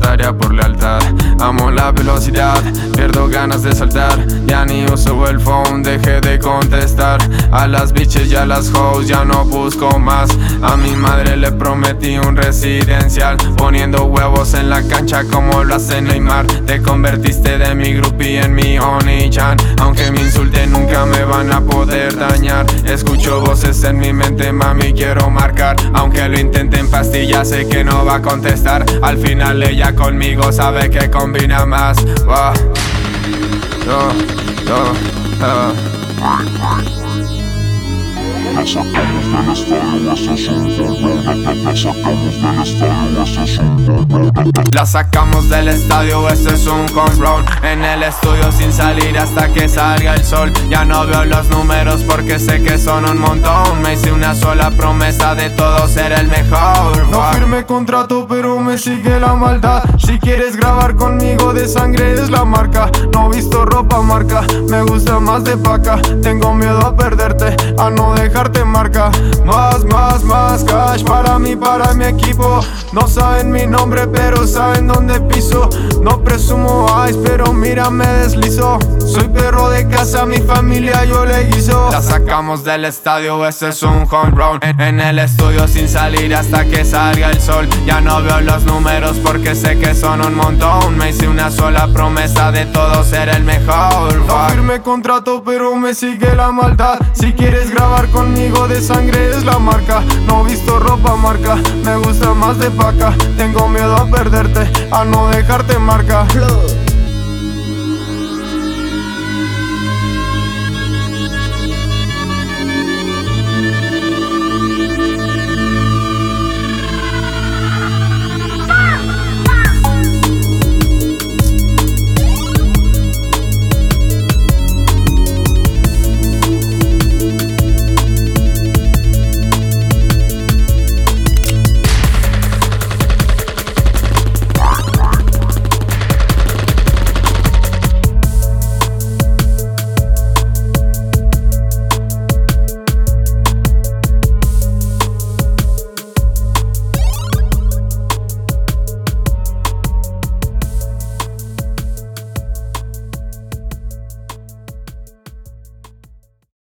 mataría por lealtad. Amo la velocidad, pierdo ganas de saltar. Ya ni uso el phone, dejé de contestar. A las bitches y a las hoes ya no busco más. A mi madre le prometí un residencial, poniendo huevos en la cancha como lo hace Neymar. Te convertiste de mi groupie en mi Oni-chan. Aunque me insulten nunca me van a poder dañar. Escucho voces en mi mente, mami, quiero marcar. Aunque lo intente en pastilla, sé que no va a contestar. Al final ella conmigo sabe que combina más. La sacamos del estadio, este es un borrón. La sacamos del estadio, este es un borrón. La sacamos del estadio, este es un home run. En el estudio sin salir hasta que salga el sol. Ya no veo los números porque sé que son un montón. Me hice una sola promesa de todo ser el mejor. No firmé contrato pero me sigue la maldad. Si quieres grabar conmigo de sangre es la marca. No visto ropa marca, me gusta más de paca. Tengo miedo a perderte, a no dejarte marca. Más cash para mí, para mi equipo. No saben mi nombre pero saben dónde piso. No presumo ice pero mira me deslizo. Soy perro de casa, mi familia yo le guiso. La sacamos del estadio, este es un home run. En el estudio sin salir hasta que salga el sol. Ya no veo los números porque sé que son un montón. Me hice una sola promesa de todo ser el mejor. No firmé contrato pero me sigue la maldad. Si quieres grabar conmigo de sangre es la marca. No visto ropa marca, me gusta más de paca. Tengo miedo a perderte, a no dejarte marca.